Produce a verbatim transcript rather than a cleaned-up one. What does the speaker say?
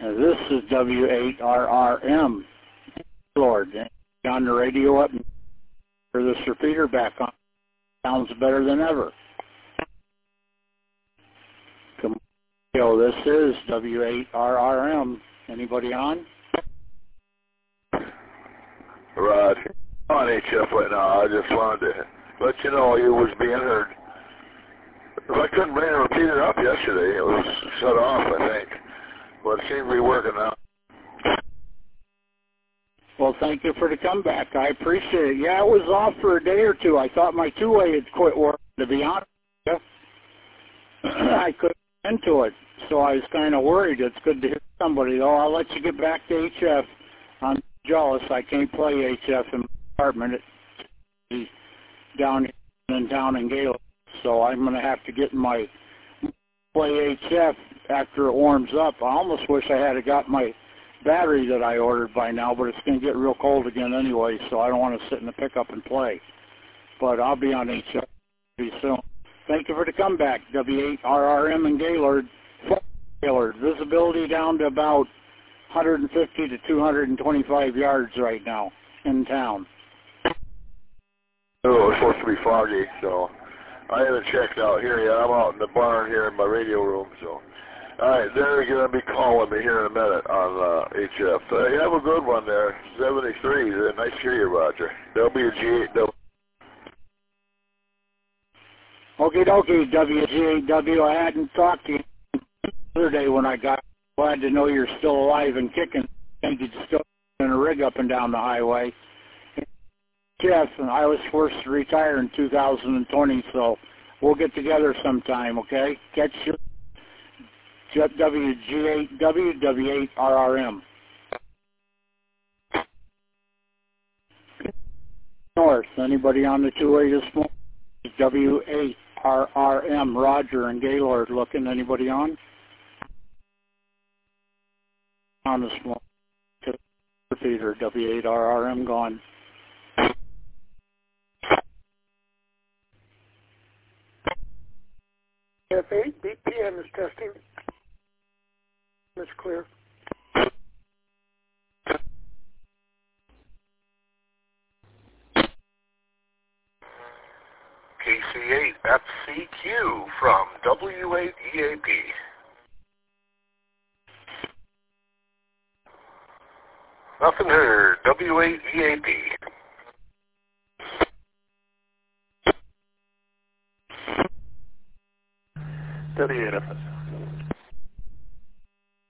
Uh, this is W eight R R M. Lord, on the radio up for this repeater back on. Sounds better than ever. Come on, this is W eight R R M. Anybody on? Rod, on H F right now. I just wanted to let you know you was being heard. I couldn't bring the repeater up yesterday. It was shut off, I think. But it seems to be working now. Well, thank you for the comeback. I appreciate it. Yeah, it was off for a day or two. I thought my two-way had quit working, to be honest with you. I couldn't get into it, so I was kind of worried. It's good to hear somebody, though. I'll let you get back to H F. I'm jealous. I can't play H F in my apartment. It's down here in town in Gaylord, so I'm going to have to get my play H F after it warms up. I almost wish I had got my battery that I ordered by now, but it's going to get real cold again anyway, so I don't want to sit in the pickup and play. But I'll be on H F pretty soon. Thank you for the comeback, W eight R R M in Gaylord. Gaylord. Visibility down to about one fifty to two twenty-five yards right now in town. Oh, it's supposed to be foggy, so I haven't checked out here yet. I'm out in the barn here in my radio room, so. All right, they're going to be calling me here in a minute on uh, H F. Uh, you have a good one there, seventy-three. Uh, nice to hear you, Roger. W G eight W. Okie dokie, W G eight W. I hadn't talked to you the other day when I got glad to know you're still alive and kicking. I think you're still in a rig up and down the highway. Jeff, and I was forced to retire in two thousand twenty, so we'll get together sometime, okay? Catch you. W G eight W, W eight R R M. North, anybody on the two-way this morning? W eight R R M, Roger and Gaylord looking. Anybody on? On this morning. Repeater, W eight R R M gone. F eight, B P M is testing. It's clear. K C eight F C Q from W eight E A P. Nothing heard. W eight E A P. W eight F S.